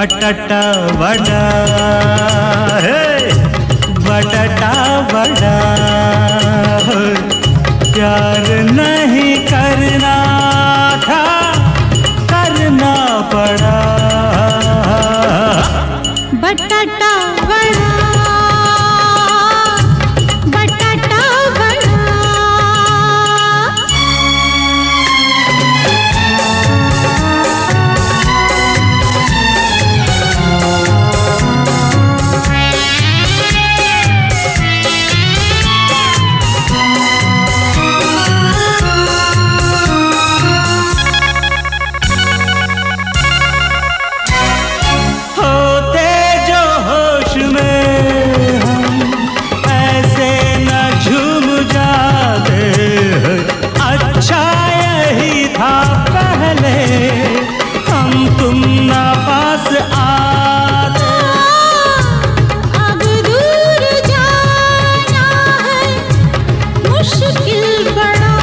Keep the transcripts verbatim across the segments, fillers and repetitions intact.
बटाटा वड़ा है, बटाटा वड़ा प्यार नहीं करना था, करना पड़ा। बटाटा वड़ा, बटाटा वड़ा। हम तुम ना पास आते, अब दूर जाना है मुश्किल बड़ा।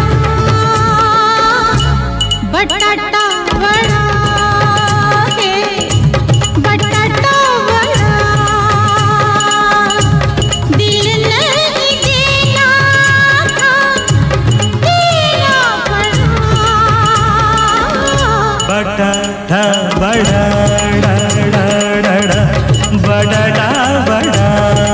बटाटा वड़ा है, बटाटा वड़ा। दिल नहीं देना था, देना पड़ा। बटाटा बड़ा डा डा डा डा, बटाटा बड़ा।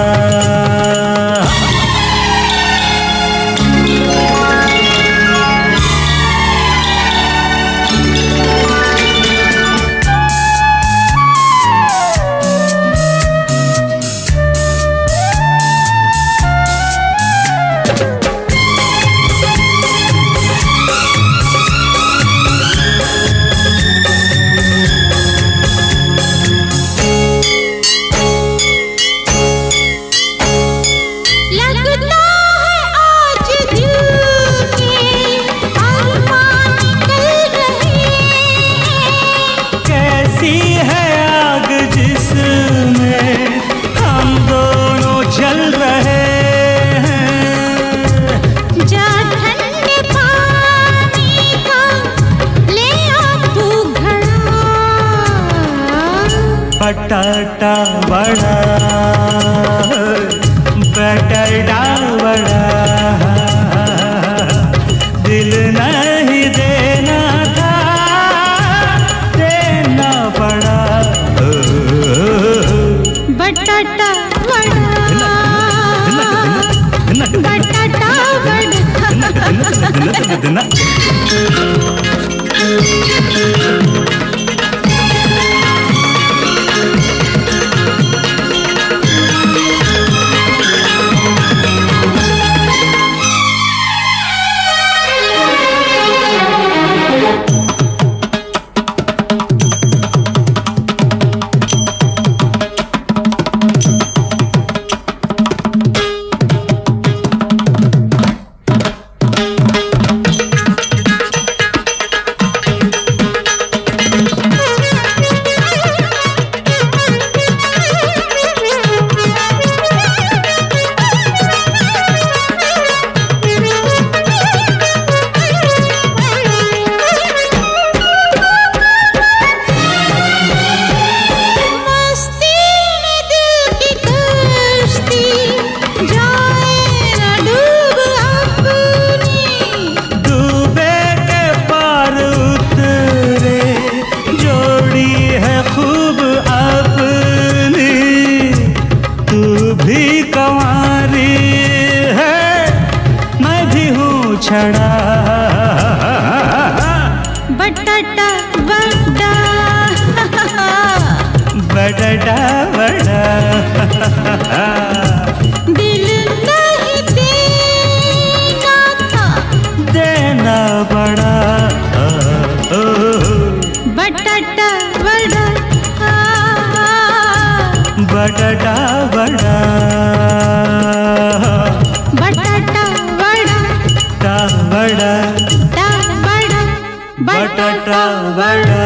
बटाटा वड़ा, बटाटा वड़ा। दिल नहीं देना था, देना पड़ा। बटाटा वड़ा, बटाटा वड़ा। छड़ा बटाटा वड़ा, बटाटा वड़ा। दिल नहीं देना था, देना पड़ा। बटाटा वड़ा, बटाटा वड़ा, बटाटा वड़ा, टा वड़ा, टा वड़ा, बटाटा वड़ा।